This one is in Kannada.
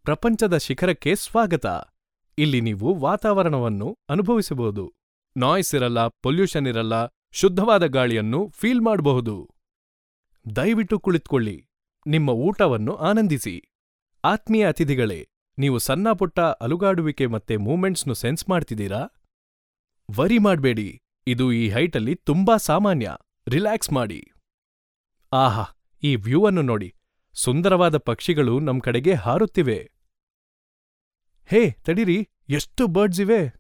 ಪ್ರಪಂಚದ ಶಿಖರಕ್ಕೆ ಸ್ವಾಗತ. ಇಲ್ಲಿ ನೀವು ವಾತಾವರಣವನ್ನು ಅನುಭವಿಸಬಹುದು. ನಾಯ್ಸ್ ಇರಲ್ಲ, ಪೊಲ್ಯೂಷನ್ ಇರಲ್ಲ, ಶುದ್ಧವಾದ ಗಾಳಿಯನ್ನು ಫೀಲ್ ಮಾಡಬಹುದು. ದಯವಿಟ್ಟು ಕುಳಿತುಕೊಳ್ಳಿ, ನಿಮ್ಮ ಊಟವನ್ನು ಆನಂದಿಸಿ. ಆತ್ಮೀಯ ಅತಿಥಿಗಳೇ, ನೀವು ಸಣ್ಣಪುಟ್ಟ ಅಲುಗಾಡುವಿಕೆ ಮತ್ತೆ ಮೂವ್ಮೆಂಟ್ಸ್ನು ಸೆನ್ಸ್ ಮಾಡ್ತಿದ್ದೀರಾ? ವರಿ ಮಾಡ್ಬೇಡಿ, ಇದು ಈ ಹೈಟಲ್ಲಿ ತುಂಬಾ ಸಾಮಾನ್ಯ. ರಿಲ್ಯಾಕ್ಸ್ ಮಾಡಿ. ಆಹಾ, ಈ ವ್ಯೂ ಅನ್ನು ನೋಡಿ. ಸುಂದರವಾದ ಪಕ್ಷಿಗಳು ನಮ್ ಕಡೆಗೆ ಹಾರುತ್ತಿವೆ. ಹೇ ತಡೀರಿ, ಎಷ್ಟು ಬರ್ಡ್ಸ್ ಇವೆ!